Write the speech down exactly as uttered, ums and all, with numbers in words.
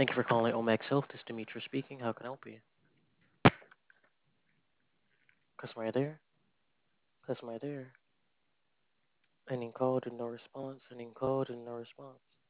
Thank you for calling Omex Health. This is Dimitri speaking. How can I help you? Customer there? Customer there? Ending call to no response. Ending call to no response.